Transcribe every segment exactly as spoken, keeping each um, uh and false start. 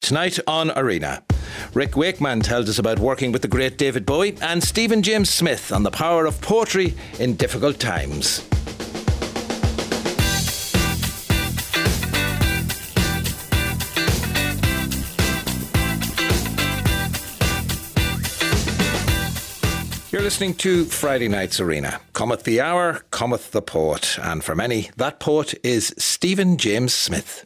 Tonight on Arena, Rick Wakeman tells us about working with the great David Bowie, and Stephen James Smith on the power of poetry in difficult times. You're listening to Friday Night's Arena. Cometh the hour, cometh the poet. And for many, that poet is Stephen James Smith.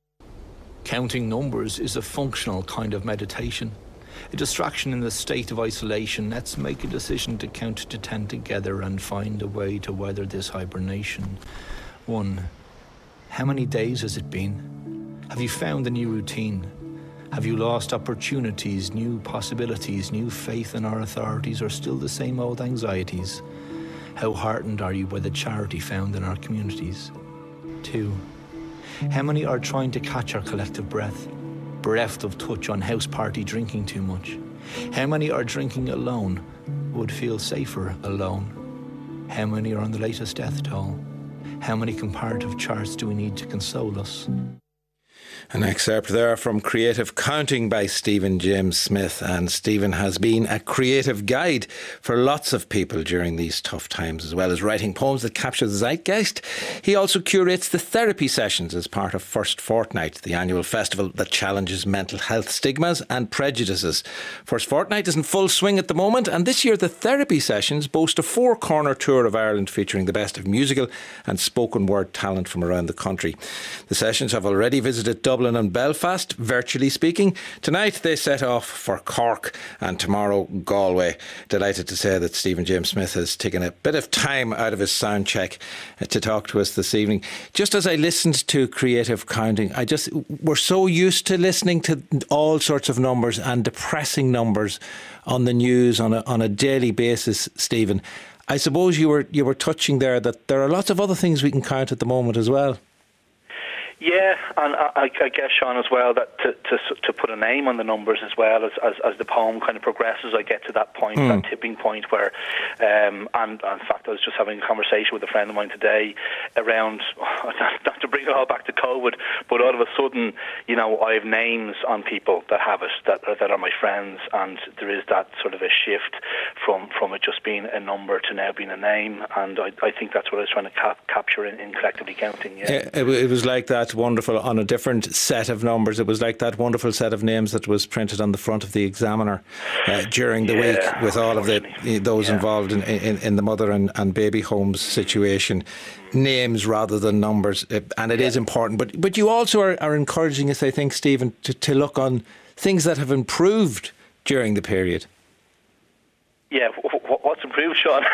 Counting numbers is a functional kind of meditation. A distraction in the state of isolation. Let's make a decision to count to ten together and find a way to weather this hibernation. One. How many days has it been? Have you found a new routine? Have you lost opportunities, new possibilities, new faith in our authorities, or still the same old anxieties? How heartened are you by the charity found in our communities? Two. How many are trying to catch our collective breath, bereft of touch on house party drinking too much? How many are drinking alone, would feel safer alone? How many are on the latest death toll? How many comparative charts do we need to console us? An excerpt there from Creative Counting by Stephen James Smith. And Stephen has been a creative guide for lots of people during these tough times, as well as writing poems that capture the zeitgeist. He also curates the therapy sessions as part of First Fortnight, the annual festival that challenges mental health stigmas and prejudices. First Fortnight is in full swing at the moment, and this year the therapy sessions boast a four-corner tour of Ireland featuring the best of musical and spoken word talent from around the country. The sessions have already visited Dublin and Belfast, virtually speaking. Tonight they set off for Cork and tomorrow Galway. Delighted to say that Stephen James Smith has taken a bit of time out of his sound check to talk to us this evening. Just as I listened to Creative Counting, I just we're so used to listening to all sorts of numbers and depressing numbers on the news on a on a daily basis, Stephen. I suppose you were you were touching there that there are lots of other things we can count at the moment as well. Yeah, and I, I guess, Sean, as well, that to, to to put a name on the numbers as well, as as, as the poem kind of progresses, I get to that point, mm. that tipping point where, um, and, and in fact, I was just having a conversation with a friend of mine today around, not to bring it all back to COVID, but all of a sudden, you know, I have names on people that have it, that are, that are my friends, and there is that sort of a shift from, from it just being a number to now being a name, and I, I think that's what I was trying to cap- capture in, in Collectively Counting. Yeah, it, it was like that. Wonderful on a different set of numbers. It was like that wonderful set of names that was printed on the front of the Examiner uh, during the yeah, week with all of the those yeah. involved in, in, in the mother and, and baby homes situation. Names rather than numbers, and it yeah. is important. But but you also are, are encouraging us, I think, Stephen, to, to look on things that have improved during the period. Yeah, what's improved, Sean?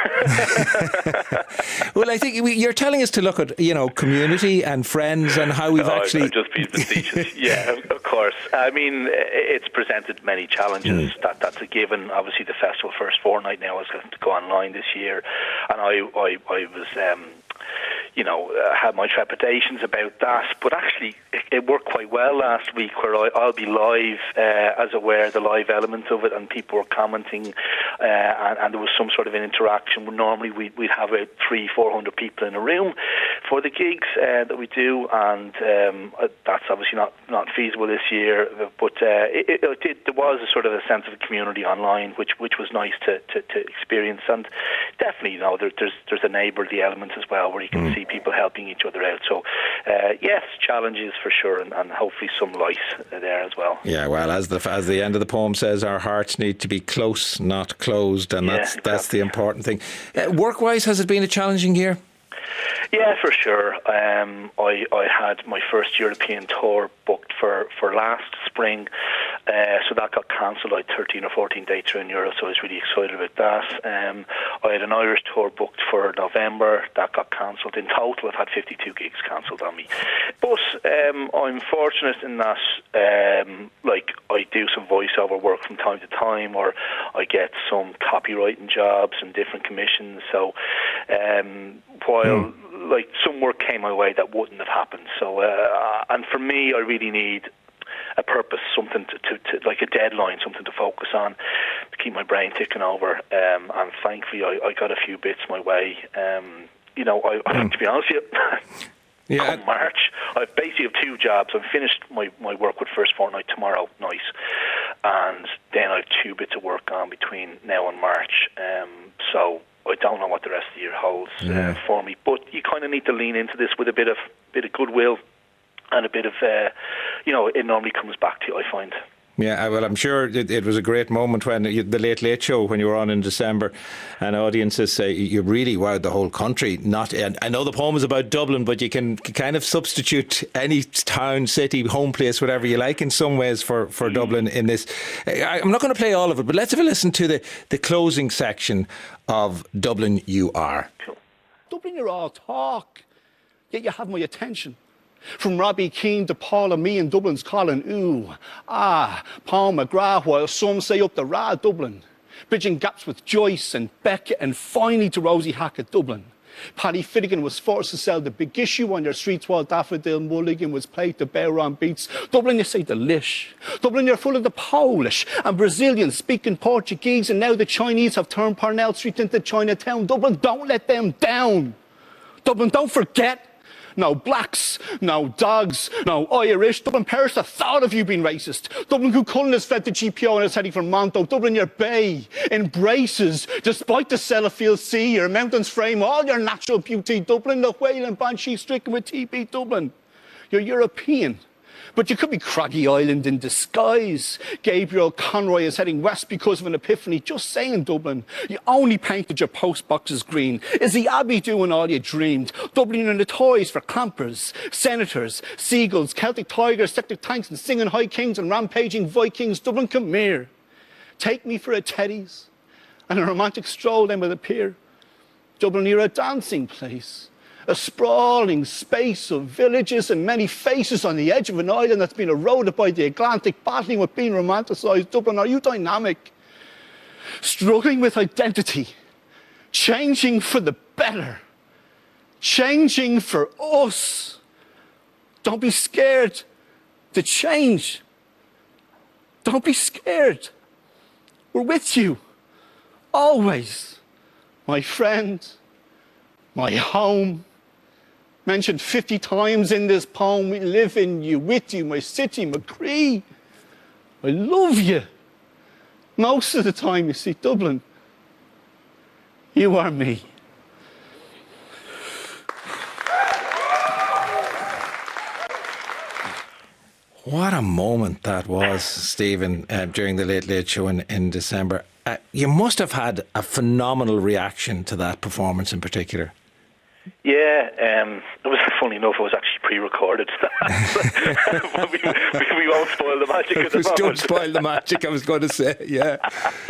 Well, I think you're telling us to look at, you know, community and friends and how we've no, actually... I'm just being facetious. Yeah, of course. I mean, it's presented many challenges. Mm. That That's a given. Obviously, the festival First Fortnight now is going to go online this year. And I, I, I was... Um, you know, uh, had my trepidations about that, but actually it, it worked quite well last week, where I, I'll be live, uh, as it were, the live element of it, and people were commenting, uh, and, and there was some sort of an interaction. Normally we'd, we'd have about three, four hundred people in a room for the gigs uh, that we do, and um, that's obviously not, not feasible this year, but uh, it, it, it, there was a sort of a sense of a community online, which which was nice to, to, to experience, and definitely, you know, there, there's there's a neighbourly element as well, where you can mm. see people helping each other out. So, uh, yes, challenges for sure, and, and hopefully some light there as well. Yeah, well, as the as the end of the poem says, our hearts need to be close, not closed, and yeah, that's exactly. that's the important thing. Uh, work-wise, has it been a challenging year? Yeah, for sure. Um, I, I had my first European tour booked for, for last spring, uh, so that got cancelled. I had thirteen or fourteen dates around Europe, so I was really excited about that. Um, I had an Irish tour booked for November, that got cancelled. In total, I've had fifty-two gigs cancelled on me. But um, I'm fortunate in that, um, like, I do some voiceover work from time to time, or I get some copywriting jobs and different commissions. So um, while mm. like some work came my way that wouldn't have happened. So uh, and for me, I really need a purpose, something to, to, to like a deadline, something to focus on, to keep my brain ticking over. Um, and thankfully, I, I got a few bits my way. Um, you know, I, I mm. to be honest with you. Yeah. Come March, I basically have two jobs. I've finished my, my work with First Fortnight tomorrow night, and then I have two bits of work on between now and March. Um, so I don't know what the rest of the year holds yeah. uh, for me. But you kind of need to lean into this with a bit of bit of goodwill and a bit of, uh, you know, it normally comes back to you, I find. Yeah, well, I'm sure it, it was a great moment when you, the Late Late Show, when you were on in December, and audiences say you really wowed the whole country. Not, and I know the poem is about Dublin, but you can kind of substitute any town, city, home place, whatever you like, in some ways for, for mm. Dublin in this. I, I'm not going to play all of it, but let's have a listen to the, the closing section of Dublin You Are. Cool. Dublin You're all talk, yet you have my attention. From Robbie Keane to Paul and me in Dublin's calling, ooh, ah, Paul McGrath, while some say up the Ra Dublin. Bridging gaps with Joyce and Beckett and finally to Rosie Hackett Dublin. Paddy Finnegan was forced to sell the big issue on your streets while Daffodil Mulligan was played to bear on beats. Dublin, you say delish. Dublin, you're full of the Polish and Brazilians speaking Portuguese, and now the Chinese have turned Parnell Street into Chinatown. Dublin, don't let them down. Dublin, don't forget. No blacks, no dogs, no Irish. Dublin perish the thought of you being racist. Dublin Cuchulainn has fled the G P O and is heading for Monto. Dublin, your bay embraces, despite the Sellafield Sea, your mountains frame all your natural beauty. Dublin, the whale and banshee stricken with T B. Dublin, you're European. But you could be Craggy Island in disguise. Gabriel Conroy is heading west because of an epiphany. Just saying, Dublin. You only painted your post boxes green. Is the Abbey doing all you dreamed? Dublin and the toys for clampers, senators, seagulls, Celtic tigers, septic tanks and singing high kings and rampaging Vikings. Dublin, come here. Take me for a Teddy's and a romantic stroll then with a pier. Dublin, you're a dancing place. A sprawling space of villages and many faces on the edge of an island that's been eroded by the Atlantic, battling with being romanticised. Dublin, are you dynamic? Struggling with identity, changing for the better, changing for us. Don't be scared to change. Don't be scared. We're with you, always. My friend, my home. Mentioned fifty times in this poem, we live in you, with you, my city, McCree. I love you. Most of the time, you see, Dublin, you are me. What a moment that was, Stephen, uh, during the Late Late Show in, in December. Uh, you must have had a phenomenal reaction to that performance in particular. Yeah, um, it was funny enough. It was actually pre-recorded, but we, we, we won't spoil the magic at the moment. Don't spoil the magic. I was going to say, yeah.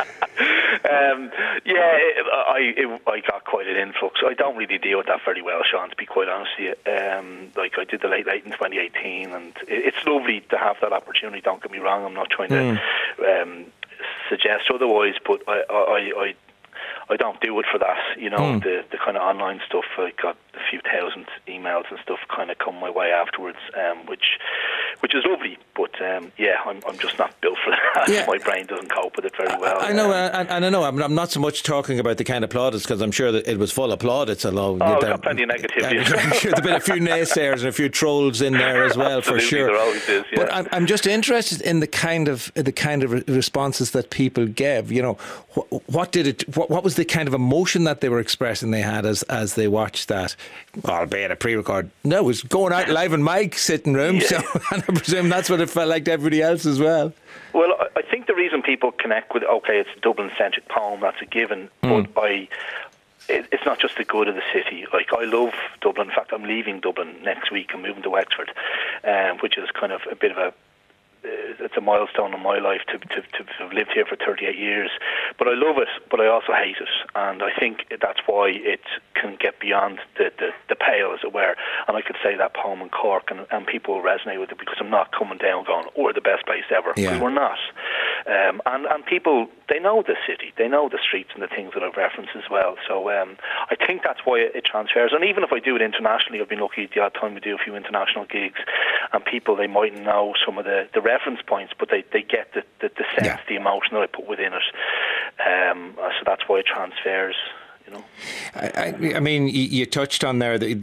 um, yeah, it, I it, I got quite an influx. I don't really deal with that very well, Sean, to be quite honest with you. Um, like I did the Late Late in twenty eighteen, and it, it's lovely to have that opportunity. Don't get me wrong. I'm not trying mm. to um, suggest otherwise, but I, I, I I don't do it for that, you know, mm. the the kind of online stuff. I got a few thousand emails and stuff kind of come my way afterwards, um, which which is lovely. But um, yeah, I'm I'm just not built for that. Yeah. My brain doesn't cope with it very well. I know, um, and, and I know. I'm, I'm not so much talking about the kind of plaudits, because I'm sure that it was full of plaudits. Although oh, got plenty of negativity. I'm sure there've been a few naysayers and a few trolls in there as well, for sure. There always is. Yeah. But I'm I'm just interested in the kind of the kind of responses that people gave. You know, what, what did it? What, what was the kind of emotion that they were expressing they had as as they watched that, albeit a pre-record? No, it was going out live in my sitting room, yeah. So and I presume that's what it felt like to everybody else as well. Well, I think the reason people connect with, okay, it's a Dublin-centric poem, that's a given, mm. but I it, it's not just the good of the city. Like, I love Dublin. In fact, I'm leaving Dublin next week. I'm moving to Wexford, um, which is kind of a bit of a it's a milestone in my life to, to, to have lived here for thirty-eight years. But I love it, but I also hate it. And I think that's why it can get beyond the, the, the pale, as it were. And I could say that poem in Cork, and, and people will resonate with it, because I'm not coming down going, oh, we're the best place ever. Yeah. Because we're not. Um, and, and people, they know the city. They know the streets and the things that I've referenced as well. So um, I think that's why it, it transfers. And even if I do it internationally, I've been lucky at the odd time to do a few international gigs, and people, they mightn't know some of the, the reference points, but they, they get the, the, the sense, yeah. the emotion that I put within it. Um, so that's why it transfers You know, I, I, I mean, you, you touched on there that,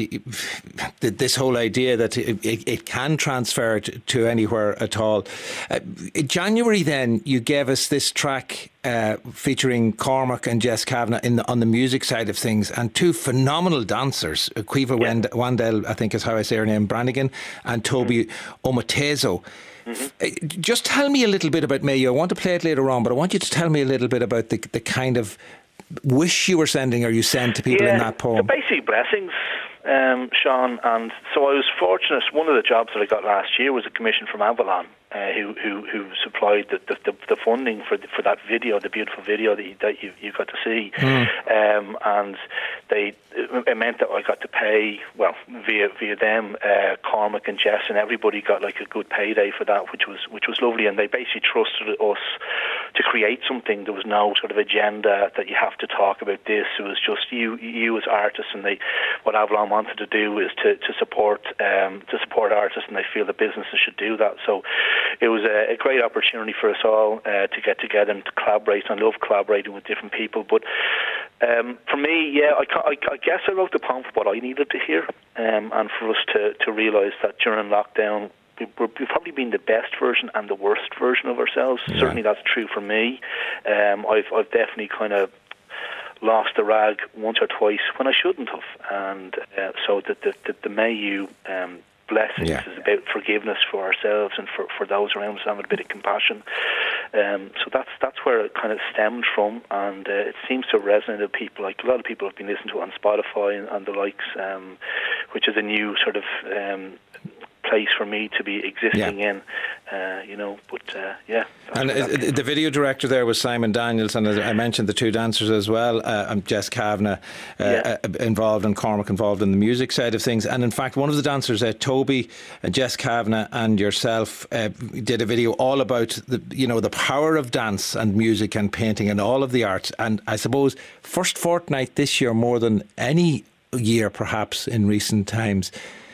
that, that this whole idea that it, it, it can transfer to, to anywhere at all. Uh, in January, then you gave us this track uh, featuring Cormac and Jess Kavanagh in the, on the music side of things, and two phenomenal dancers, Caoimhe yeah. Wandel, I think is how I say her name, Brannigan, and Toby mm-hmm. Omotezo. Mm-hmm. Just tell me a little bit about Mayo. I want to play it later on, but I want you to tell me a little bit about the the kind of wish you were sending or you sent to people yeah, in that poem. The basic blessings, um, Sean. And so I was fortunate. One of the jobs that I got last year was a commission from Avalon, uh, who, who who supplied the, the, the funding for the, for that video, the beautiful video that you, that you, you got to see. Mm. Um, and they it meant that I got to pay, well, via via them, uh, Cormac and Jess and everybody got like a good payday for that, which was which was lovely. And they basically trusted us to create something. There was no sort of agenda that you have to talk about this. It was just you you as artists, and they what Avalon wanted to do is to to support um, to support artists, and they feel that businesses should do that. So it was a, a great opportunity for us all uh, to get together and to collaborate. I love collaborating with different people, but um, for me, yeah, I, I, I guess I wrote the poem for what I needed to hear, um, and for us to, to realise that during lockdown we've probably been the best version and the worst version of ourselves. Yeah. Certainly that's true for me. Um, I've, I've definitely kind of lost the rag once or twice when I shouldn't have, and uh, so the, the, the, the Mayu um, blessings yeah. is about forgiveness for ourselves and for, for those around us, having a bit of compassion. Um, so that's that's where it kind of stemmed from, and uh, it seems to resonate with people. Like a lot of people have been listening to it on Spotify and, and the likes, um, which is a new sort of um, place for me to be existing yeah. in, uh, you know, but uh, yeah. And uh, the video director there was Simon Daniels, and as I mentioned the two dancers as well, uh, and Jess Kavanagh uh, yeah. uh, involved and Cormac involved in the music side of things. And in fact, one of the dancers, uh, Toby, uh, Jess Kavanagh and yourself uh, did a video all about the, you know, the power of dance and music and painting and all of the arts. And I suppose first fortnight this year, more than any year perhaps in recent times,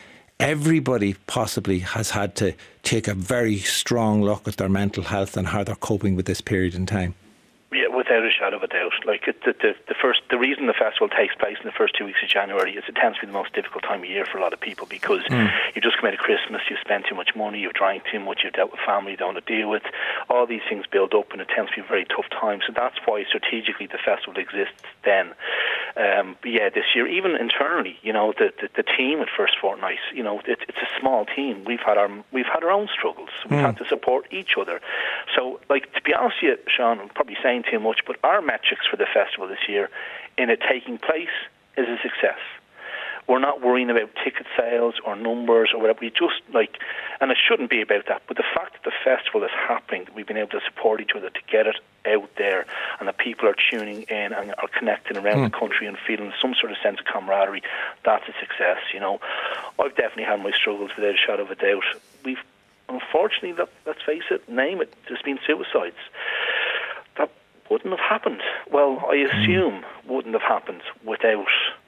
everybody possibly has had to take a very strong look at their mental health and how they're coping with this period in time. Yeah, without a shadow of a doubt. Like it, the, the the first, the reason the festival takes place in the first two weeks of January is it tends to be the most difficult time of year for a lot of people, because mm. you just come out of Christmas, you spend too much money, you've drank too much, you've dealt with family you don't want to deal with. All these things build up, and it tends to be a very tough time. So that's why strategically the festival exists then. Um, but yeah, this year, even internally, you know, the the, the team at First Fortnight, you know, it, it's a small team. We've had our we've had our own struggles. We've mm. had to support each other. So, like, to be honest with you, Sean, I'm probably saying too much, but our metrics for the festival this year in it taking place is a success. We're not worrying about ticket sales or numbers or whatever. We just, like, and it shouldn't be about that, but the fact that the festival is happening, that we've been able to support each other to get it out there, and that people are tuning in and are connecting around mm. the country and feeling some sort of sense of camaraderie, that's a success, you know. I've definitely had my struggles without a shadow of a doubt. We've, unfortunately, let, let's face it, name it, there's been suicides. That wouldn't have happened. Well, I assume mm. wouldn't have happened without,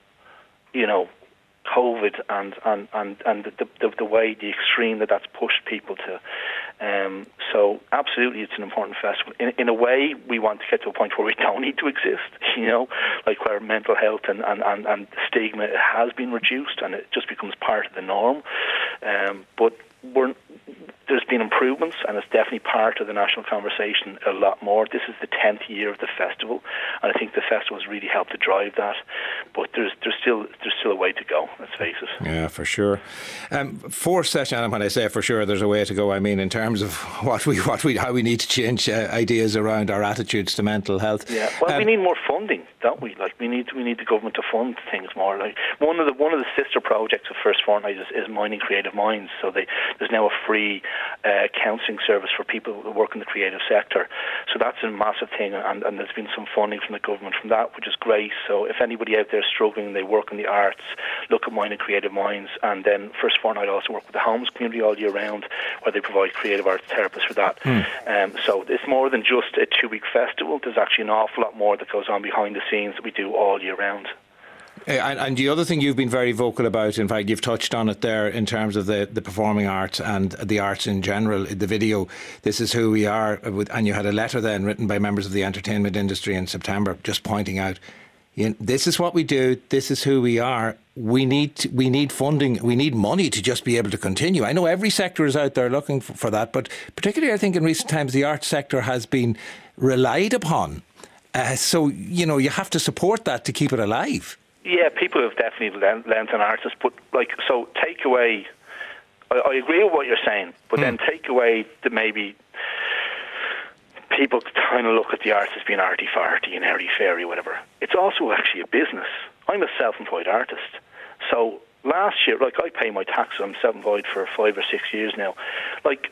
you know, COVID and and and and the, the the way, the extreme that that's pushed people to. Um, so absolutely, it's an important festival. In in a way, we want to get to a point where we don't need to exist. You know, like where mental health and and and, and stigma has been reduced, and it just becomes part of the norm. Um, but we're. There's been improvements, and it's definitely part of the national conversation a lot more. This is the tenth year of the festival, and I think the festival has really helped to drive that. But there's there's still there's still a way to go. Let's face it. Yeah, for sure. Um, fourth session, and when I say for sure, there's a way to go, I mean in terms of what we what we how we need to change uh, ideas around our attitudes to mental health. Yeah, well, um, we need more funding, don't we? Like we need we need the government to fund things more. Like one of the one of the sister projects of First Fortnight is, is Minding Creative Minds. So they, there's now a free Uh, counselling service for people who work in the creative sector. So that's a massive thing, and, and there's been some funding from the government from that, which is great. So if anybody out there is struggling, they work in the arts, look at Minding Creative Minds. And then First Fortnight also work with the homeless community all year round, where they provide creative arts therapists for that. Mm. Um, so it's more than just a two-week festival. There's actually an awful lot more that goes on behind the scenes that we do all year round. And, and the other thing you've been very vocal about, in fact, you've touched on it there in terms of the, the performing arts and the arts in general. The video, This Is Who We Are, and you had a letter then written by members of the entertainment industry in September just pointing out, You know, this is what we do. This is who we are. We need to, we need funding. We need money to just be able to continue. I know every sector is out there looking for, for that, but particularly I think in recent times the arts sector has been relied upon. Uh, so, you know, you have to support that to keep it alive. Yeah, people have definitely lent, lent on artists, but like, so take away, I, I agree with what you're saying, but mm. then take away the maybe people kind of look at the arts as being arty-farty and airy-fairy, whatever. It's also actually a business. I'm a self-employed artist. So last year, like, I pay my taxes. I'm self-employed for five or six years now. Like,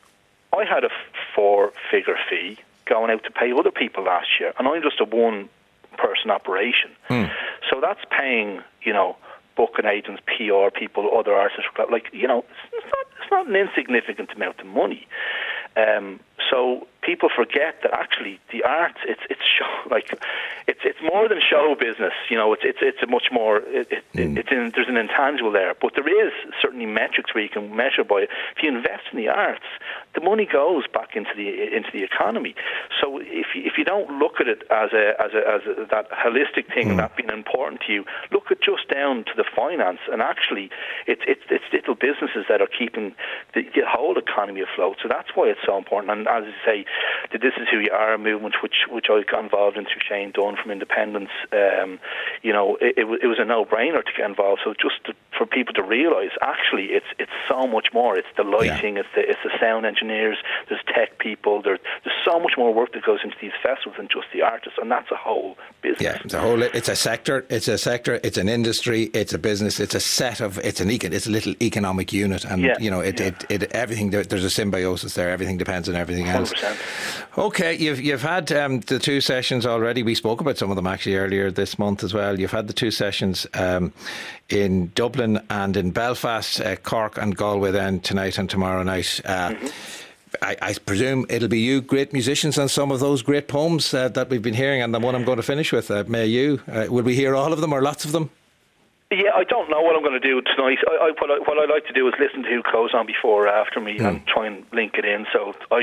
I had a four-figure fee going out to pay other people last year, and I'm just a one-person operation. Mm. So that's paying, you know, booking agents, P R people, other artists. Like, you know, it's not, it's not an insignificant amount of money. Um, so people forget that actually the arts, it's it's show, like it's it's more than show business. You know, it's it's it's a much more. It, it, mm. it's in, there's an intangible there, but there is certainly metrics where you can measure by it. If you invest in the arts, the money goes back into the into the economy. So if you, if you don't look at it as a as a as a, that holistic thing, mm. and that being important to you, look at just down to the finance, and actually it's it's it's little businesses that are keeping the, the whole economy afloat. So that's why it's so important. And as I say, the This Is Who You Are movement, which which I got involved in through Shane Dunn from Independence, um, you know, it, it, it was a no-brainer to get involved. So just to, for people to realise, actually, it's it's so much more. It's the lighting, yeah. it's the it's the sound engineers, there's tech people, there, there's so much more work that goes into these festivals than just the artists, and that's a whole business. Yeah, it's a whole. It's a sector. It's a sector. It's an industry. It's a business. It's a set of. It's an econ. It's a little economic unit, and yeah, you know, it, yeah. it, it, it everything. There, there's a symbiosis there. Everything depends on everything else. one hundred percent. Okay, you've you've had um, the two sessions already. We spoke about some of them actually earlier this month as well. You've had the two sessions um, in Dublin and in Belfast, uh, Cork and Galway then tonight and tomorrow night. Uh, mm-hmm. I, I presume it'll be you, great musicians, and some of those great poems uh, that we've been hearing, and the one I'm going to finish with, uh, May You. Uh, will we hear all of them or lots of them? Yeah, I don't know what I'm going to do tonight. I, I, what, I, what I like to do is listen to who goes on before or after me mm. and try and link it in. So I,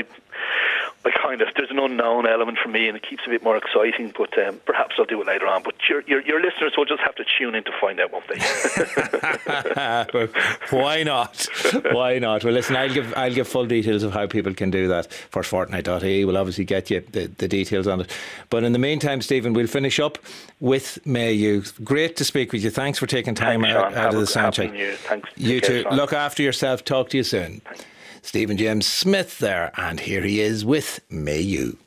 I kind of, there's an unknown element for me, and it keeps it a bit more exciting. But um, perhaps I'll do it later on. But your, your your listeners will just have to tune in to find out, won't they? Well, why not? Why not? Well, listen, I'll give I'll give full details of how people can do that. first fortnight dot I E will obviously get you the, the details on it. But in the meantime, Stephen, we'll finish up with May You. Great to speak with you. Thanks for taking time Thanks, out, out of the soundcheck. Thanks. You too. Look after yourself. Talk to you soon. Thanks. Stephen James Smith there, and here he is with May You.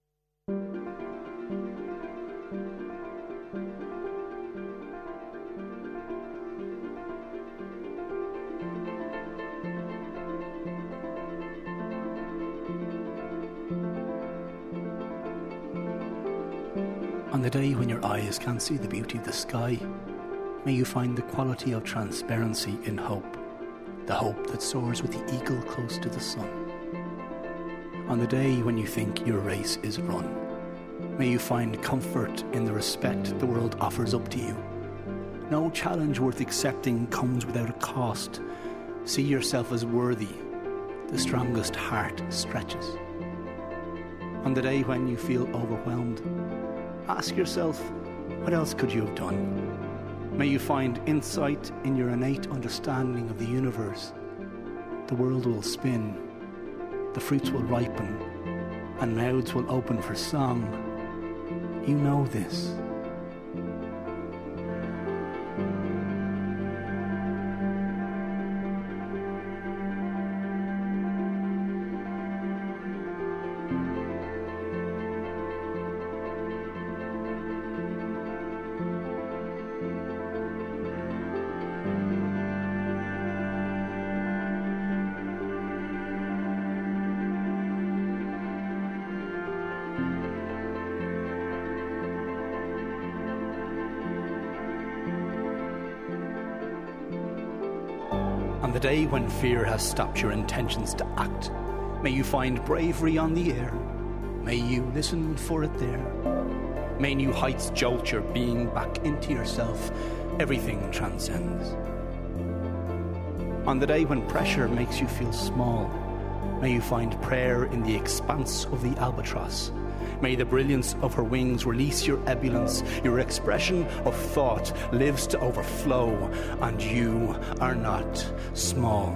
On the day when your eyes can't see the beauty of the sky, may you find the quality of transparency in hope, the hope that soars with the eagle close to the sun. On the day when you think your race is run, may you find comfort in the respect the world offers up to you. No challenge worth accepting comes without a cost. See yourself as worthy. The strongest heart stretches. On the day when you feel overwhelmed, ask yourself, what else could you have done? May you find insight in your innate understanding of the universe. The world will spin, the fruits will ripen, and mouths will open for song. You know this. On the day when fear has stopped your intentions to act, may you find bravery on the air. May you listen for it there. May new heights jolt your being back into yourself. Everything transcends. On the day when pressure makes you feel small, May you find prayer in the expanse of the albatross. May the brilliance of her wings release your ebullience. Your expression of thought lives to overflow, and you are not small.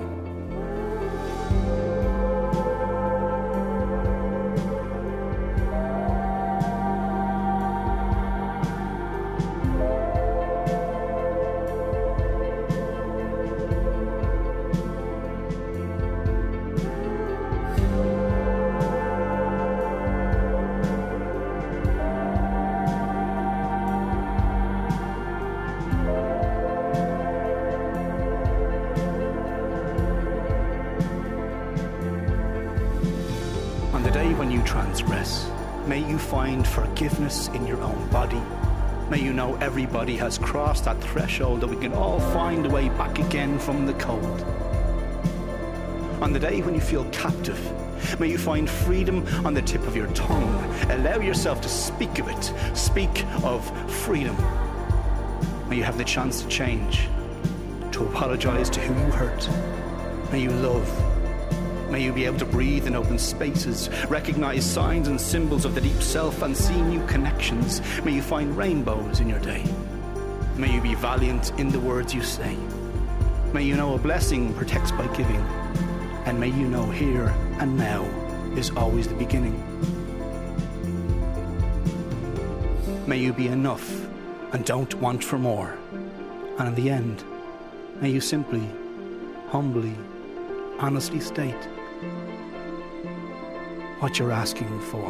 Transgress. May you find forgiveness in your own body. May you know everybody has crossed that threshold, that we can all find a way back again from the cold. On the day when you feel captive, may you find freedom on the tip of your tongue. Allow yourself to speak of it. Speak of freedom. May you have the chance to change, to apologize to who you hurt. May you love. May you be able to breathe in open spaces, recognize signs and symbols of the deep self, and see new connections. May you find rainbows in your day. May you be valiant in the words you say. May you know a blessing protects by giving. And may you know here and now is always the beginning. May you be enough and don't want for more. And in the end, may you simply, humbly, honestly state what you're asking for.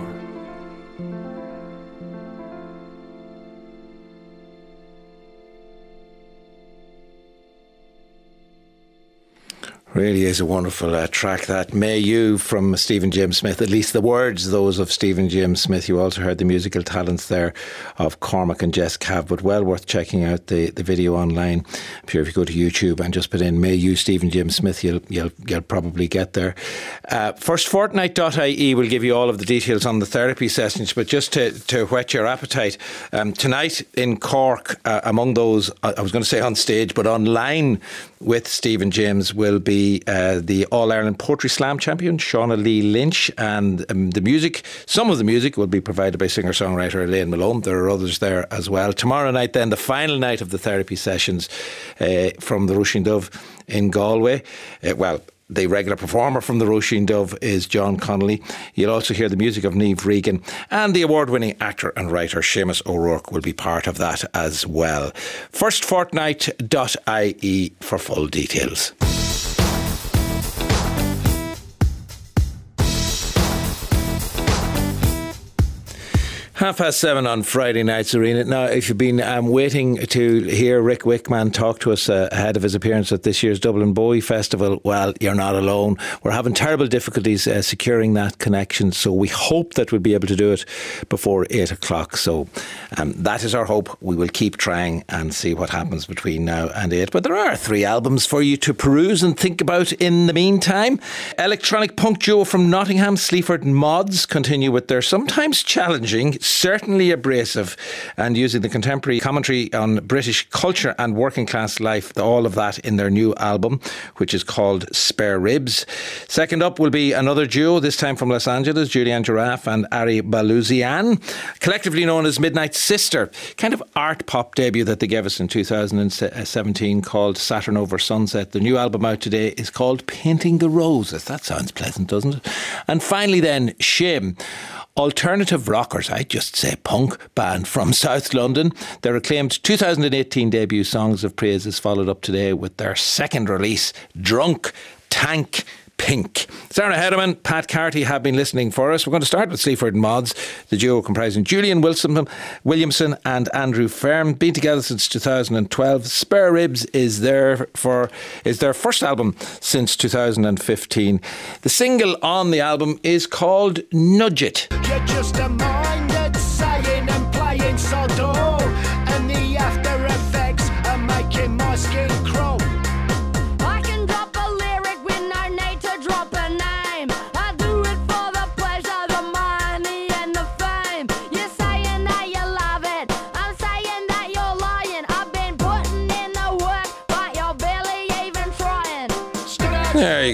Really is a wonderful uh, track, that. May You from Stephen James Smith. At least the words, those of Stephen James Smith. You also heard the musical talents there of Cormac and Jess Cav, but well worth checking out the, the video online. I'm sure if you go to YouTube and just put in May You Stephen James Smith, you'll you'll, you'll probably get there. Uh, first fortnight dot I E will give you all of the details on the therapy sessions, but just to, to whet your appetite, um, tonight in Cork, uh, among those, I was going to say on stage, but online with Stephen James will be Uh, the All-Ireland Poetry Slam champion, Shauna Lee Lynch, and um, the music, some of the music will be provided by singer-songwriter Elaine Malone. There are others there as well. Tomorrow night then, the final night of the therapy sessions uh, from the Rushing Dove in Galway. Uh, well, the regular performer from the Rushing Dove is John Connolly. You'll also hear the music of Niamh Regan, and the award-winning actor and writer Seamus O'Rourke will be part of that as well. first fortnight dot I E for full details. Half past seven on Friday night, Serena. Now, if you've been um, waiting to hear Rick Wickman talk to us uh, ahead of his appearance at this year's Dublin Bowie Festival, well, you're not alone. We're having terrible difficulties uh, securing that connection, so we hope that we'll be able to do it before eight o'clock. So um, that is our hope. We will keep trying and see what happens between now and eight. But there are three albums for you to peruse and think about in the meantime. Electronic punk duo from Nottingham, Sleaford Mods, continue with their sometimes challenging, certainly abrasive, and using the contemporary commentary on British culture and working class life, all of that in their new album, which is called Spare Ribs. Second up will be another duo, this time from Los Angeles, Julianne Giraffe and Ari Balouzian, collectively known as Midnight Sister, kind of art pop debut that they gave us in two thousand seventeen called Saturn Over Sunset. The new album out today is called Painting the Roses. That sounds pleasant, doesn't it? And finally then, Shame, alternative rockers, I just say punk band from South London. Their acclaimed two thousand eighteen debut Songs of Praise is followed up today with their second release, Drunk Tank Pink. Sarah Hedeman, Pat Carty have been listening for us. We're going to start with Sleaford Mods, the duo comprising Julian Wilson, Williamson and Andrew Ferm. Been together since two thousand twelve. Spare Ribs is there for is their first album since two thousand fifteen. The single on the album is called Nudge It. You're just a mind that's saying and playing Sodor, and the after effects are making my skin crawl. I can drop a lyric with no need to drop a name. I do it for the pleasure, the money and the fame. You're saying that you love it, I'm saying that you're lying. I've been putting in the work, but you're barely even trying. There you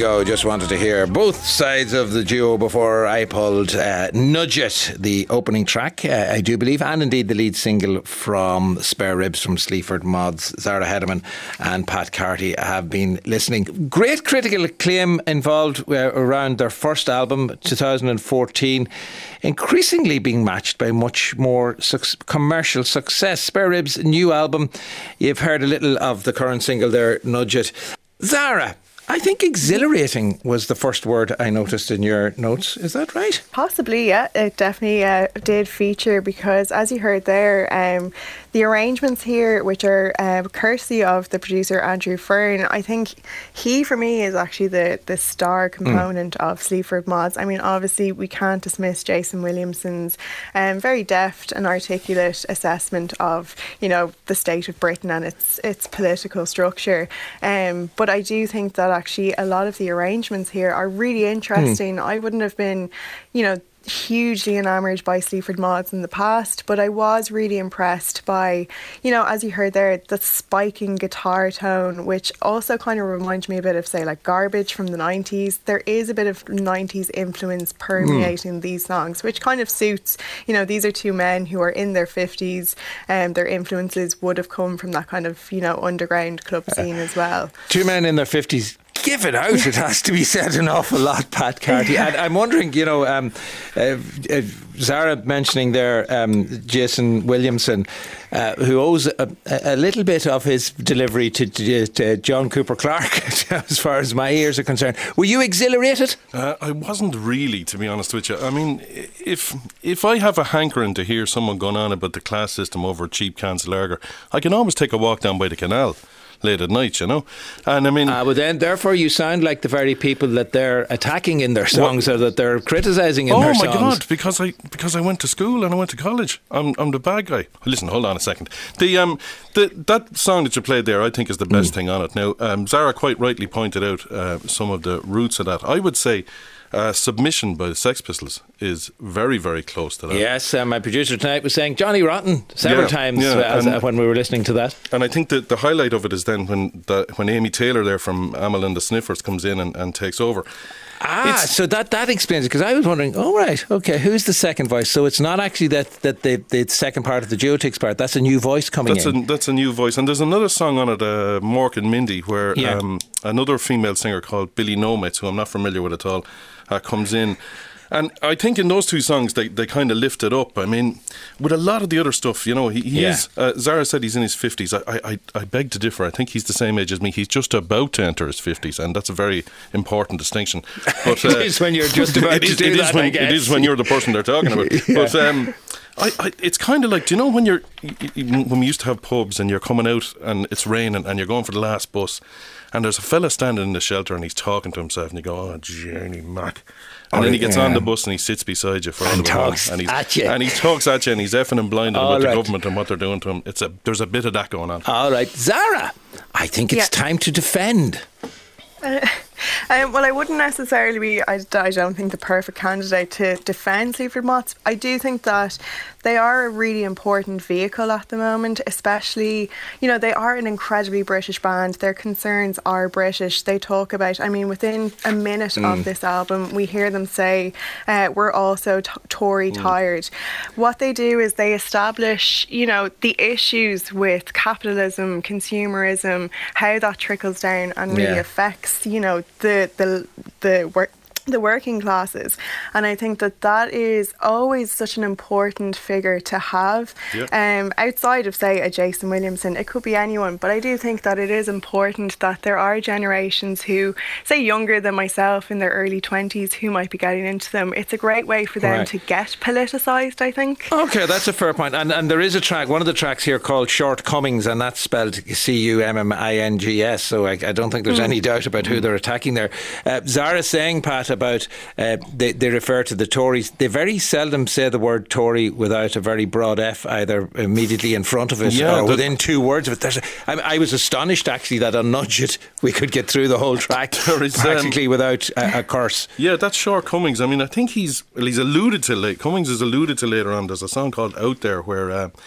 go. Just wanted to hear both sides of the duo before I pulled uh, Nudge It, the opening track, uh, I do believe, and indeed the lead single from Spare Ribs from Sleaford Mods. Zara Hedeman and Pat Carty have been listening. Great critical acclaim involved uh, around their first album, two thousand fourteen, increasingly being matched by much more su- commercial success. Spare Ribs' new album, you've heard a little of the current single there, Nudge It. Zara, I think exhilarating was the first word I noticed in your notes. Is that right? Possibly, yeah. It definitely uh, did feature because, as you heard there, um, the arrangements here, which are uh, courtesy of the producer Andrew Fern, I think he, for me, is actually the, the star component mm. of Sleaford Mods. I mean, obviously, we can't dismiss Jason Williamson's um, very deft and articulate assessment of, you know, the state of Britain and its its political structure. Um, but I do think that actually a lot of the arrangements here are really interesting. Mm. I wouldn't have been, you know, hugely enamoured by Sleaford Mods in the past, but I was really impressed by, you know, as you heard there, the spiking guitar tone, which also kind of reminds me a bit of, say, like Garbage from the nineties. There is a bit of nineties influence permeating mm. these songs, which kind of suits, you know, these are two men who are in their fifties, and their influences would have come from that kind of, you know, underground club scene uh, as well. Two men in their fifties. Give it out, it has to be said an awful lot, Pat Carty. And I'm wondering, you know, um, uh, uh, Zara mentioning there um, Jason Williamson, uh, who owes a, a little bit of his delivery to, to, to John Cooper Clarke, as far as my ears are concerned. Were you exhilarated? Uh, I wasn't really, to be honest with you. I mean, if if I have a hankering to hear someone going on about the class system over cheap cans of lager, I can always take a walk down by the canal late at night, you know. And I mean, uh, but then therefore you sound like the very people that they're attacking in their songs, well, or that they're criticising in oh their songs. songs. Oh my God, because I because I went to school and I went to college. I'm I'm the bad guy. Listen, hold on a second. The um the that song that you played there, I think, is the best mm. thing on it. Now, um, Zara quite rightly pointed out uh, some of the roots of that. I would say Uh, Submission by the Sex Pistols is very, very close to that. Yes, uh, my producer tonight was saying Johnny Rotten several yeah, times yeah, uh, as, uh, when we were listening to that. And I think that the highlight of it is then when the, when Amy Taylor there from Amyl and the Sniffers comes in and, and takes over. Ah, it's, so that, that explains it, because I was wondering, oh right, okay, who's the second voice? So it's not actually that, that the, the second part of the duo takes part, that's a new voice coming that's in. A, that's a new voice. And there's another song on it, uh, Mork and Mindy, where yeah. um, another female singer called Billy Nomates, who I'm not familiar with at all, uh, comes in. And I think in those two songs, they, they kind of lift it up. I mean, with a lot of the other stuff, you know, he, he yeah. is, uh, Zara said he's in his fifties. I, I, I beg to differ. I think he's the same age as me. He's just about to enter his fifties, and that's a very important distinction. But, uh, it is when you're just about to is, do it that, is when, I guess. It is when you're the person they're talking about. yeah. But um, I, I, it's kind of like, do you know when you're, when we used to have pubs and you're coming out and it's raining and you're going for the last bus, and there's a fella standing in the shelter and he's talking to himself and you go, oh, Journey Mac. And oh, then he gets yeah. on the bus and he sits beside you for all and the talks and he's, at you. and he talks at you and he's effing and blinded all about right. the government and what they're doing to him. It's a there's a bit of that going on. All right, Zara, I think it's yeah. time to defend. Uh, um, well, I wouldn't necessarily be, I, I don't think, the perfect candidate to defend Sleaford Mods. I do think that they are a really important vehicle at the moment, especially, you know, they are an incredibly British band. Their concerns are British. They talk about, I mean, within a minute mm. of this album, we hear them say, uh, we're also t- Tory mm. tired. What they do is they establish, you know, the issues with capitalism, consumerism, how that trickles down and really yeah. affects, you know, the the the work the working classes. And I think that that is always such an important figure to have. Yep. Um, outside of, say, a Jason Williamson, it could be anyone, but I do think that it is important that there are generations who, say, younger than myself in their early twenties, who might be getting into them. It's a great way for them right. to get politicised, I think. Okay, that's a fair point. And, and there is a track, one of the tracks here called Shortcomings, and that's spelled C U M M I N G S, so I, I don't think there's mm. any doubt about who they're attacking there. Uh, Zara's saying, Pat, about uh, they, they refer to the Tories. They very seldom say the word Tory without a very broad F either immediately in front of it yeah, or within two words of it. There's a, I, I was astonished actually that on Nudge It we could get through the whole track is, practically um, without a, a curse. Yeah, that's Shortcomings. I mean, I think he's well, he's alluded to late. Cummings is alluded to later on. There's a song called Out There where uh,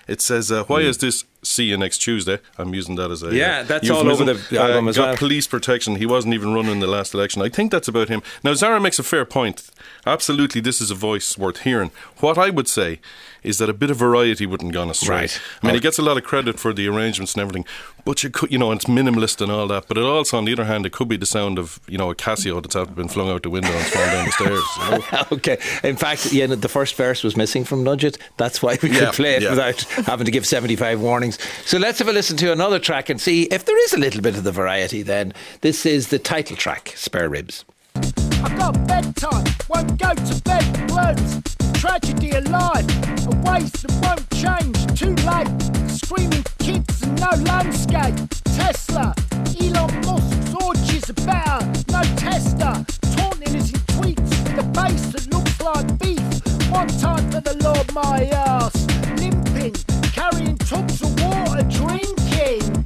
It says, uh, why mm. is this see you next Tuesday? I'm using that as a yeah, uh, that's all over the album uh, as got well. Police protection. He wasn't even running in the last election. I think that's about him. Now, Zara makes a fair point. Absolutely, this is a voice worth hearing. What I would say is that a bit of variety wouldn't gone astray. Right. I mean, okay. he gets a lot of credit for the arrangements and everything, but you could, you know, it's minimalist and all that. But it also, on the other hand, it could be the sound of, you know, a Casio that's out, been flung out the window and fallen down the stairs. You know? Okay. In fact, yeah, the first verse was missing from Nudge It. That's why we yeah, could play it yeah. without having to give seventy-five warnings. So let's have a listen to another track and see if there is a little bit of the variety then. This is the title track, Spare Ribs. I've got bedtime, won't go to bed blues. Tragedy of life, a waste that won't change, too late. Screaming kids and no landscape. Tesla, Elon Musk's orgies are better, no tester. Taunting us in tweets with a base that looks like beef. One time for the Lord my ass. Limping, carrying tubs of water, drinking.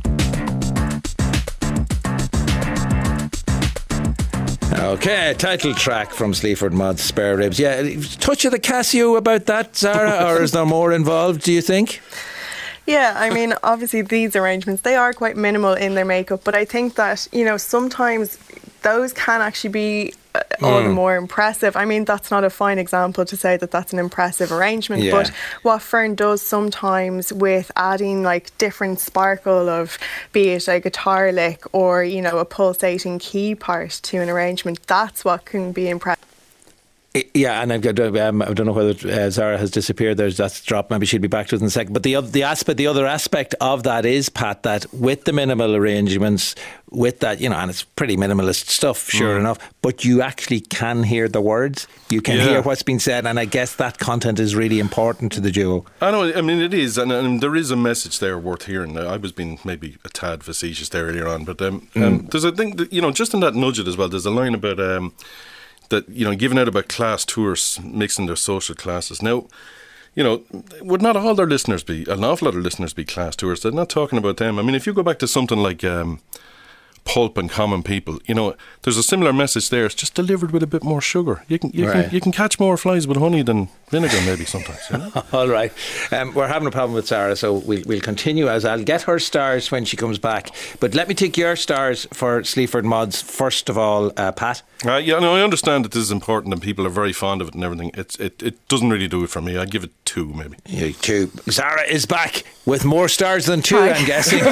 Okay, title track from Sleaford Mods, Spare Ribs. Yeah, touch of the Casio about that, Zara, or is there more involved, do you think? Yeah, I mean, obviously these arrangements, they are quite minimal in their makeup, but I think that, you know, sometimes those can actually be uh, all mm. the more impressive. I mean, that's not a fine example to say that that's an impressive arrangement, yeah. but what Fern does sometimes with adding like different sparkle of, be it a guitar lick or, you know, a pulsating key part to an arrangement, that's what can be impressive. Yeah, and I've got, um, I don't know whether uh, Zara has disappeared. There's that's dropped. Maybe she'll be back to us in a second. But the other, the aspect, the other aspect of that is, Pat, that with the minimal arrangements, with that, you know, and it's pretty minimalist stuff, sure mm. enough. But you actually can hear the words. You can yeah. hear what's been said, and I guess that content is really important to the duo. I know. I mean, it is, and, and there is a message there worth hearing. I was being maybe a tad facetious there earlier on, but um, mm. um, there's a thing that, you know, just in that Nudge It as well. There's a line about. Um, that, you know, giving out about class tours, mixing their social classes. Now, you know, would not all their listeners be, an awful lot of listeners be class tours? They're not talking about them. I mean, if you go back to something like um, Pulp and Common People, you know, there's a similar message there. It's just delivered with a bit more sugar. You can you, right. can, you can catch more flies with honey than vinegar maybe sometimes. You know? All right. Um, we're having a problem with Sarah, so we'll, we'll continue as I'll get her stars when she comes back. But let me take your stars for Sleaford Mods first of all, uh, Pat. Uh, yeah, no, I understand that this is important and people are very fond of it and everything. It's, it, it doesn't really do it for me. I'd give it two, maybe. Yeah, two. Zara is back with more stars than two, Hi. I'm guessing.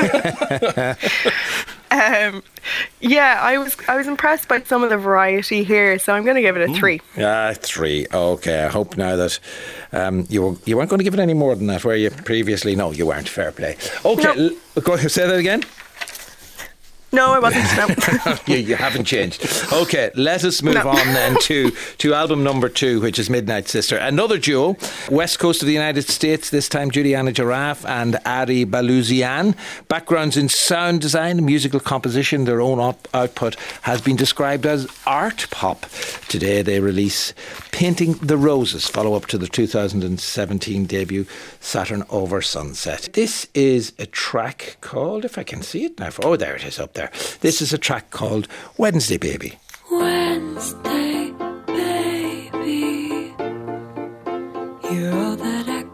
um, yeah, I was I was impressed by some of the variety here, so I'm going to give it a three. Ah, three. Okay, I hope now that um, you were, you weren't going to give it any more than that, were you? Previously, no, you weren't. Fair play. Okay, no. l- go say that again. No, I wasn't. No. you, you haven't changed. Okay, let us move no. on then to, to album number two, which is Midnight Sister. Another duo, west coast of the United States, this time Juliana Giraffe and Ari Balouzian. Backgrounds in sound design, musical composition, their own op- output has been described as art pop. Today they release Painting the Roses, follow-up to the two thousand seventeen debut Saturn Over Sunset. This is a track called, if I can see it now, for, oh, there it is up there. There. This is a track called Wednesday Baby. Wednesday baby, you're all that I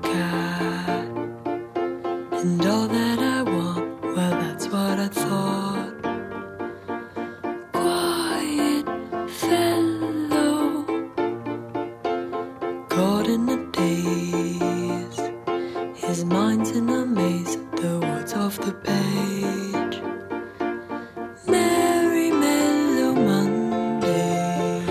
got, and all that I want, well that's what I thought. Quiet fellow, caught in the daze, his mind's in a maze, the words off the page. Merry Mellow Monday.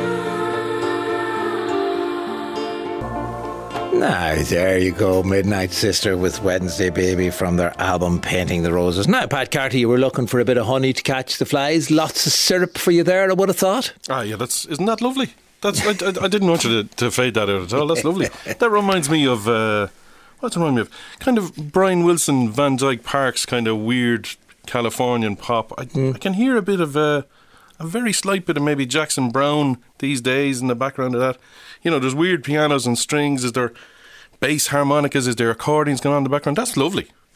Now, there you go, Midnight Sister with Wednesday Baby from their album Painting the Roses. Now, Pat Carty, you were looking for a bit of honey to catch the flies. Lots of syrup for you there, I would have thought. Ah, yeah, that's isn't that lovely? That's I, I, I didn't want you to, to fade that out at all. That's lovely. That reminds me of uh, what's it remind me of? Kind of Brian Wilson, Van Dyke Parks, kind of weird Californian pop. I, mm. I can hear a bit of uh, a very slight bit of maybe Jackson Browne these days in the background of that. You know, there's weird pianos and strings. Is there bass harmonicas? Is there accordions going on in the background? That's lovely.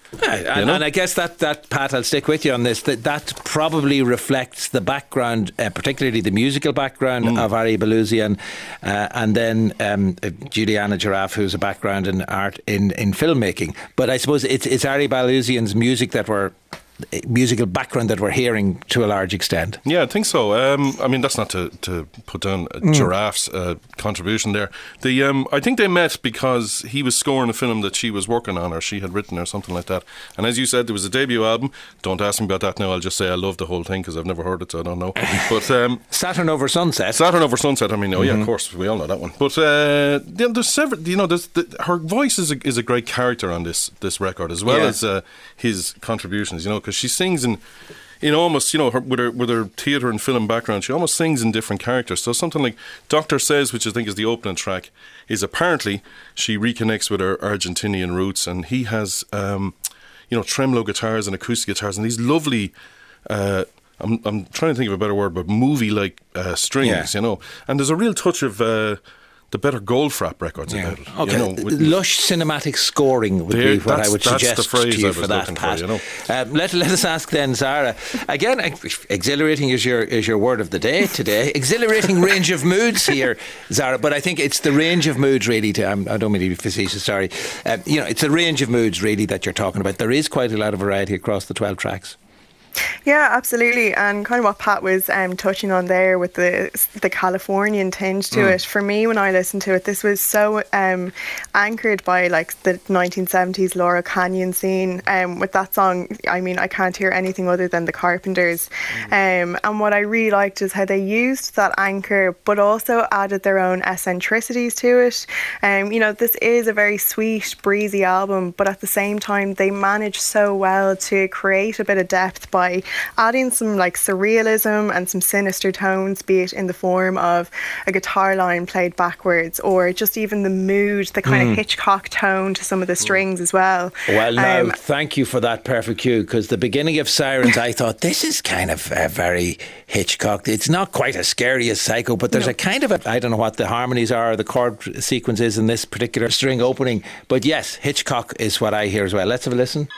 Yeah, and, and I guess that, that, Pat, I'll stick with you on this, that that probably reflects the background, uh, particularly the musical background mm. of Ari Balousian, uh, and then um, Juliana Giraffe, who's a background in art, in, in filmmaking. But I suppose it's, it's Ari Balousian's music that we're musical background that we're hearing to a large extent. Yeah, I think so. Um, I mean, that's not to, to put down mm. Giraffe's uh, contribution there. The um, I think they met because he was scoring a film that she was working on, or she had written, or something like that. And as you said, there was a debut album. Don't ask me about that now. I'll just say I love the whole thing because I've never heard it, so I don't know. But um, Saturn Over Sunset. Saturn Over Sunset. I mean, oh mm-hmm. yeah, of course, we all know that one. But uh, there's several. You know, there's the, her voice is a, is a great character on this this record, as well yeah. as uh, his contributions. You know, because she sings in, in almost, you know, her, with her with her theatre and film background, she almost sings in different characters. So something like Doctor Says, which I think is the opening track, is apparently she reconnects with her Argentinian roots, and he has, um, you know, tremolo guitars and acoustic guitars and these lovely. Uh, I'm I'm trying to think of a better word, but movie-like uh, strings, yeah. you know. And there's a real touch of. Uh, The better Goldfrapp records yeah. about it. Okay, you know, with lush cinematic scoring would there, be what I would suggest to you for that, Pat. For, you know. um, let, let us ask then, Zara. Again, exhilarating is your is your word of the day today. Exhilarating range of moods here, Zara. But I think it's the range of moods really. To, I'm, I don't mean to be facetious. Sorry. Um, you know, it's a range of moods really that you're talking about. There is quite a lot of variety across the twelve tracks. Yeah, absolutely. And kind of what Pat was um, touching on there with the the Californian tinge to mm. it. For me, when I listened to it, this was so um, anchored by like the nineteen seventies Laurel Canyon scene. Um, with that song, I mean, I can't hear anything other than the Carpenters. Mm. Um, and what I really liked is how they used that anchor, but also added their own eccentricities to it. Um, you know, this is a very sweet, breezy album, but at the same time, they managed so well to create a bit of depth by adding some like surrealism and some sinister tones, be it in the form of a guitar line played backwards, or just even the mood, the kind mm. of Hitchcock tone to some of the strings as well. Well, now, um, thank you for that perfect cue, because the beginning of Sirens, I thought this is kind of uh, very Hitchcock. It's not quite as scary as Psycho, but there's no. a kind of a, I don't know what the harmonies are, or the chord sequence is in this particular string opening, but yes, Hitchcock is what I hear as well. Let's have a listen.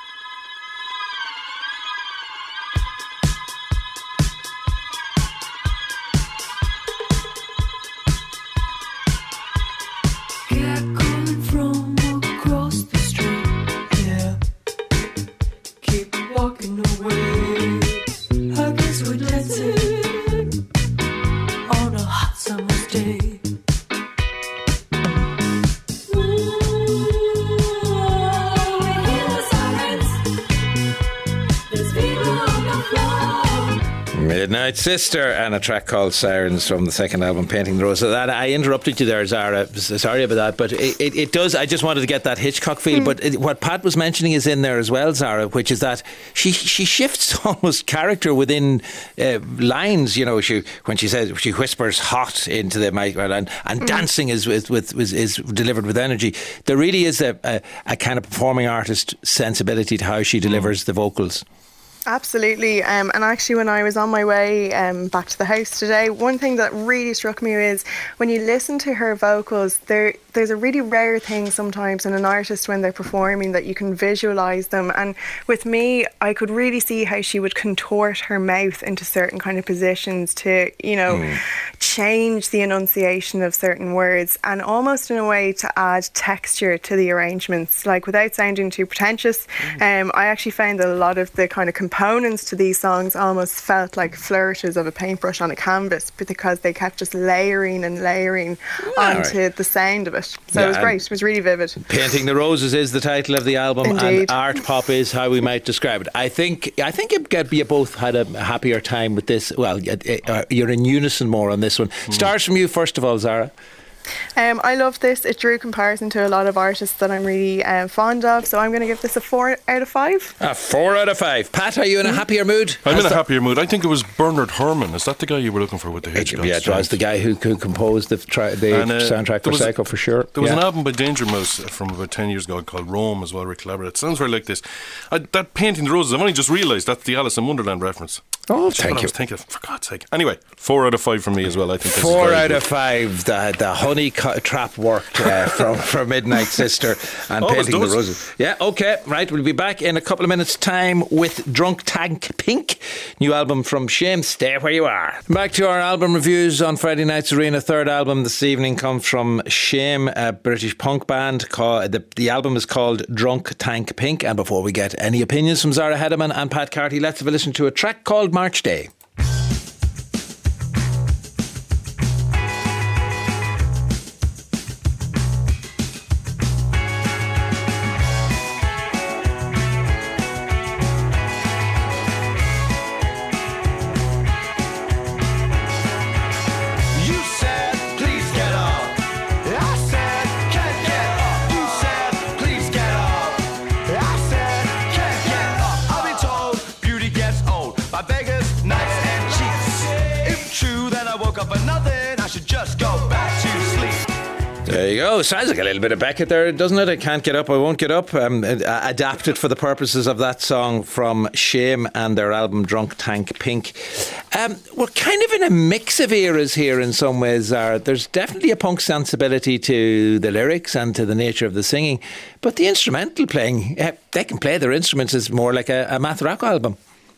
Midnight Sister, and a track called Sirens from the second album, Painting the Rose. So that, I interrupted you there, Zara. Sorry about that, but it, it, it does. I just wanted to get that Hitchcock feel. Mm. But it, what Pat was mentioning is in there as well, Zara, which is that she she shifts almost character within uh, lines. You know, she when she says she whispers "hot" into the mic, and, and mm. dancing is with, with, with is delivered with energy. There really is a, a, a kind of performing artist sensibility to how she delivers mm. the vocals. Absolutely. Um, and actually, when I was on my way um, back to the house today, one thing that really struck me is when you listen to her vocals, there there's a really rare thing sometimes in an artist when they're performing that you can visualise them. And with me, I could really see how she would contort her mouth into certain kind of positions to, you know, mm. change the enunciation of certain words, and almost in a way to add texture to the arrangements. Like, without sounding too pretentious, mm. um, I actually found that a lot of the kind of components to these songs almost felt like flourishes of a paintbrush on a canvas, because they kept just layering and layering yeah, onto right. the sound of it. So yeah, it was great. It was really vivid. Painting the Roses is the title of the album. Indeed. And art pop is how we might describe it. I think I think it, you both had a happier time with this. Well, you're in unison more on this one. Mm. Stars from you first of all, Zara. Um, I love this. It drew comparison to a lot of artists that I'm really uh, fond of, so I'm going to give this a four out of five. A four out of five. Pat, are you in a happier mood? I'm Has in a happier mood. I think it was Bernard Herrmann. Is that the guy you were looking for with the Hitchcock? Yeah, it was the guy who, who composed the, tri- the and, uh, soundtrack for Psycho, for sure. There was yeah. an album by Danger Mouse from about ten years ago called Rome as well, Rick Collaborate. It sounds very like this. I, that Painting the Roses, I've only just realised that's the Alice in Wonderland reference. Oh, That's thank what you. I was thinking, for God's sake. Anyway, four out of five from me as well. I think four out good. of five. The, the honey honey co- trap worked uh, from, from Midnight Sister and Always Painting the does. Roses. Yeah, okay, right. We'll be back in a couple of minutes' time with Drunk Tank Pink, new album from Shame. Stay where you are. Back to our album reviews on Friday Night's Arena. Third album this evening comes from Shame, a British punk band. Called, the, the album is called Drunk Tank Pink. And before we get any opinions from Zara Hedeman and Pat Carty, let's have a listen to a track called March Day. There you go. Sounds like a little bit of Beckett there, doesn't it? I Can't Get Up, I Won't Get Up. Um, adapted for the purposes of that song from Shame and their album Drunk Tank Pink. Um, we're kind of in a mix of eras here in some ways, Zara. There's definitely a punk sensibility to the lyrics and to the nature of the singing, but the instrumental playing, uh, they can play their instruments as more like a, a math rock album.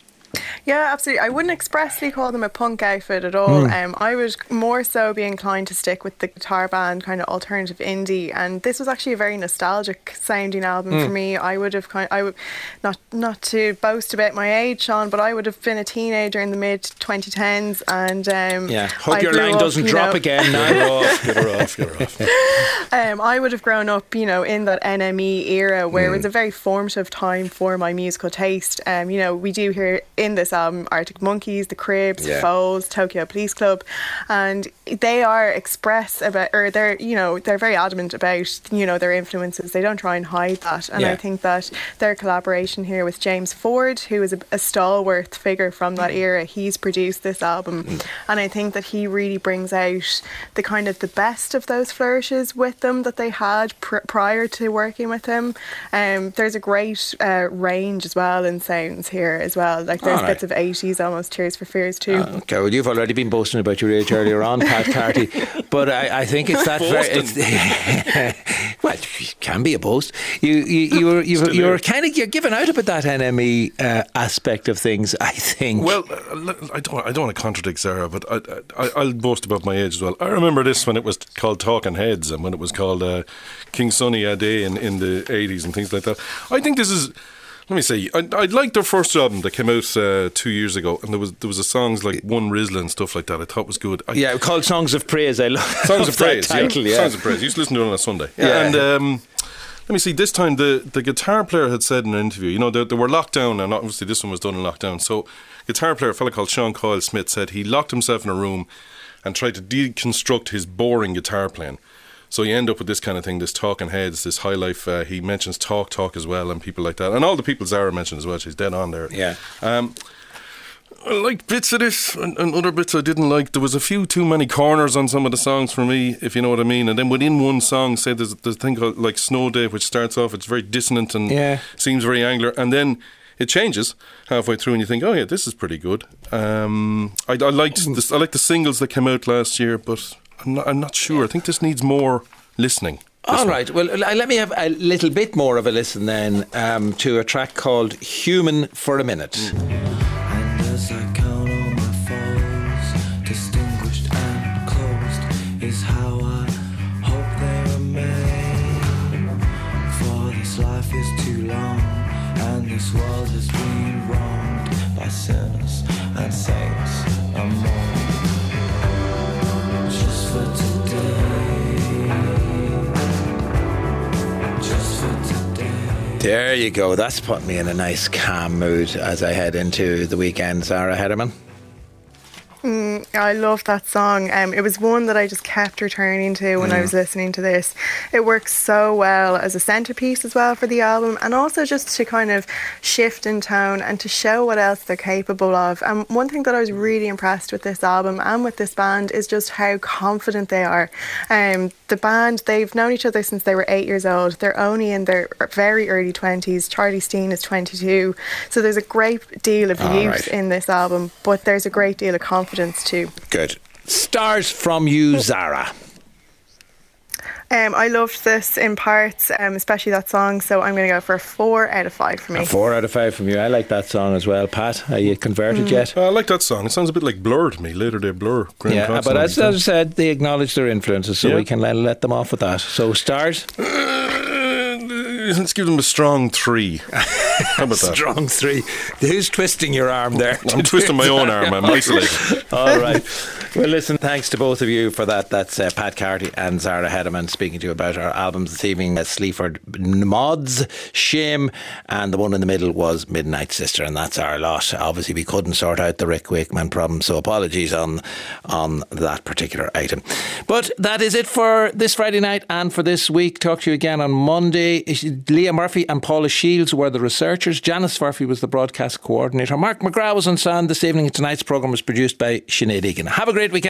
Yeah, absolutely. I wouldn't expressly call them a punk outfit at all. Mm. Um, I would more so be inclined to stick with the guitar band kind of alternative indie, and this was actually a very nostalgic sounding album mm. for me. I would have kind of, I would not not to boast about my age, Sean, but I would have been a teenager in the mid twenty tens, and um, yeah, hope I your line up, doesn't drop know, again. Now, get her off, get her off, get her off. um, I would have grown up, you know, in that N M E era where mm. it was a very formative time for my musical taste. Um, you know, we do hear in this album Arctic Monkeys, The Cribs, yeah. Foles, Tokyo Police Club, and they are express about, or they're, you know, they're very adamant about, you know, their influences. They don't try and hide that, and yeah. I think that their collaboration here with James Ford, who is a, a stalwart figure from that era, he's produced this album, mm. and I think that he really brings out the kind of the best of those flourishes with them that they had pr- prior to working with him. Um, there's a great uh, range as well in sounds here as well. Like there's bits of eighties almost, Tears for Fears too. Uh, okay, well, you've already been boasting about your age earlier on, Pat Carty, but I, I think it's that very, it's, well, it can be a boast. You you you were you, you were kind of you're giving out about that N M E uh, aspect of things, I think. Well, I don't I don't want to contradict Sarah, but I, I I'll boast about my age as well. I remember this when it was called Talking Heads and when it was called uh, King Sunny a Day in, in the eighties and things like that. I think this is. Let me say, I, I liked their first album that came out uh, two years ago, and there was there was a songs like One Rizzler and stuff like that. I thought was good. I, yeah, called Songs of Praise. I love Songs of Praise. Title, yeah. yeah, Songs of Praise. I used to listen to it on a Sunday. Yeah, yeah. And um, let me see. This time, the the guitar player had said in an interview, you know, they, they were locked down, and obviously this one was done in lockdown. So, guitar player, a fella called Sean Coyle Smith, said he locked himself in a room and tried to deconstruct his boring guitar playing. So you end up with this kind of thing, this Talking Heads, this High Life. Uh, he mentions Talk Talk as well, and people like that, and all the people Zara mentioned as well. She's dead on there. Yeah. Um, I liked bits of this, and, and other bits I didn't like. There was a few too many corners on some of the songs for me, if you know what I mean. And then within one song, say there's there's a thing called like Snow Day, which starts off, it's very dissonant and yeah. seems very angular, and then it changes halfway through, and you think, oh yeah, this is pretty good. Um, I, I liked this, I liked the singles that came out last year, but I'm not, I'm not sure. I think this needs more listening. All right. Well, let me have a little bit more of a listen then um, to a track called Human for a Minute. Mm. And as I count all my foes, distinguished and closed, is how I hope they remain. For this life is too long, and this world has been wronged by sinners and saints and more. Just for today. There you go. That's put me in a nice calm mood as I head into the weekend. Zara Hedeman. Mm, I love that song. Um, it was one that I just kept returning to when mm. I was listening to this. It works so well as a centrepiece as well for the album, and also just to kind of shift in tone and to show what else they're capable of. And one thing that I was really impressed with this album and with this band is just how confident they are. Um, the band, they've known each other since they were eight years old. They're only in their very early twenties. Charlie Steen is twenty-two. So there's a great deal of All youth right. in this album, but there's a great deal of confidence too. Good. Stars from you, Zara. Um, I loved this in parts, um, especially that song. So I'm going to go for a four out of five for me. A four out of five from you. I like that song as well. Pat, are you converted Mm. yet? I like that song. It sounds a bit like Blur to me. Later Day Blur. Graham Yeah, Coxon but and as, as I everything. said, they acknowledge their influences, so Yeah. we can let, let them off with that. So stars, Let's give them a strong three. How about that? strong three. Who's twisting your arm there? I'm twisting my own arm. I'm isolated. All right. Well, listen, thanks to both of you for that. That's uh, Pat Carty and Zara Hedeman speaking to you about our albums this evening. Uh, Sleaford Mods, Shame, and the one in the middle was Midnight Sister, and that's our lot. Obviously, we couldn't sort out the Rick Wakeman problem, so apologies on, on that particular item. But that is it for this Friday night and for this week. Talk to you again on Monday. Leah Murphy and Paula Shields were the researchers. Janice Murphy was the broadcast coordinator. Mark McGrath was on sound this evening, and tonight's programme was produced by Sinead Egan. Have a great weekend.